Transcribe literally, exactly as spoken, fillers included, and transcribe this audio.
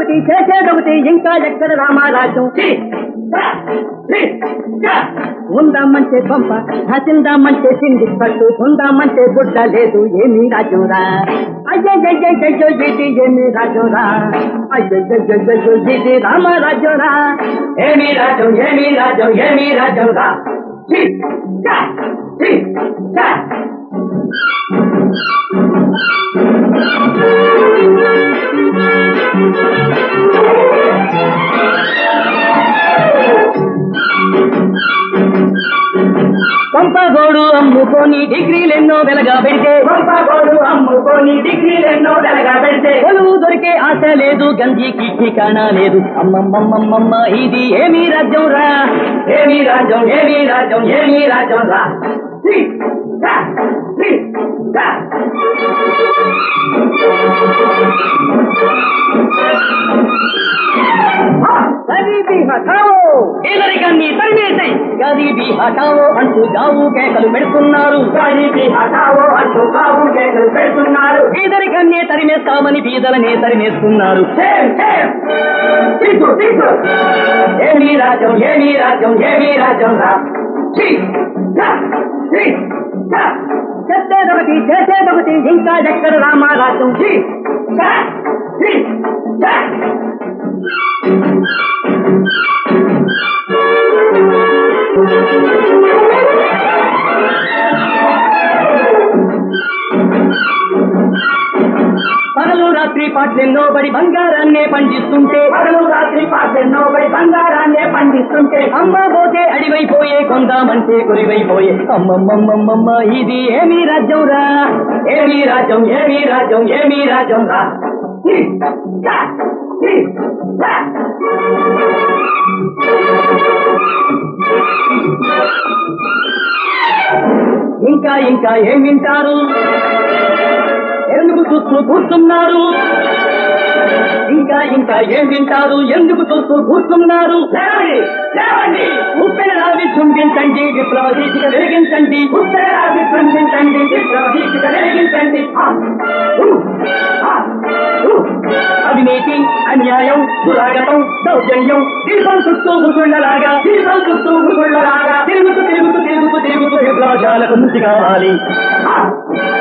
చెప్పేదొకటి చేసేదొకటి ఇంకా ఎక్కడ రామారాజ్యం ఉందామంటే పంప హసిందామంటే తిండి పట్టు ఉందామంటే గుడ్డ లేదు ఏమీ రాజురా అయ్యో ఇది ఏమీ రాజురా అయ్యో ఇది రామరాజురా ఏమీ రాజు ఏమీ రాజు ఏమీ రాజురా పంపగోడు అమ్ముకొని డిగ్రీలెన్నో వెలగా పెడితే పంపగోడు అమ్ముకొని డిగ్రీలెన్నో వెలగా పెడితే కొలువు దొరికే ఆశ లేదు గంజికి ఠికానా లేదు అమ్మమ్మమ్మమ్మ ఇది ఏమీ రాజ్యం రా ఏమీ రాజ్యం ఏమీ రాజ్యం ఏమీ రాజ్యం రా గరీబీ హటావో పేదరికాన్ని తరిమేసై గరీబీ హటావో అంటూ గావు కేకలు పెడుతున్నారు గరీబీ హటావో అంటూ గావు కేకలు పెడుతున్నారు పేదరికాన్ని తరిమేస్తామని బీదలనే తరిమేస్తున్నారు ఏమీ రాజ్యం ఏమీ రాజ్యం ఏమీ రాజ్యం రా చెప్పేదొకటి చేసేదొకటి ఇంకా ఎక్కడ రామారాజ్యం పగలు రాత్రి పాటలెన్నో బడి బంగారాన్నే పండిస్తుంటే పగలు రాత్రి పాటలెన్నో బడి బంగారాన్నే పండిస్తుంటే అమ్మ పోతే అడివైపోయే కొందామంటే కొరివైపోయే అమ్మమ్మమ్మమ్మ ఇది ఏమీ రాజ్యం రా ఏమీ రాజ్యం ఏమీ రాజ్యం ఏమీ రాజ్యం రా ఇంకా ఇంకా ఏం వింటారు ఎందుకు చూస్తూ కూర్చున్నారు ఇంకా ఇంకా ఏం వింటారు ఎందుకు చూస్తూ కూర్చున్నారు ఉప్పెనలా విజృంభించండి విప్లవ దీపిక వెలిగించండి ఉప్పెనలా విజృంభించండి విప్లవ దీపిక వెలిగించండి అవినీతి అన్యాయం దురాగతం దౌర్జన్యం దీపం చుట్టూ గుళ్ళలాగా దీపం చుట్టూ గుళ్ళలాగా తిరుగుతూ తిరుగుతూ తిరుగుతూ తిరుగుతూ విప్లవశాలకు ముసి కావాలి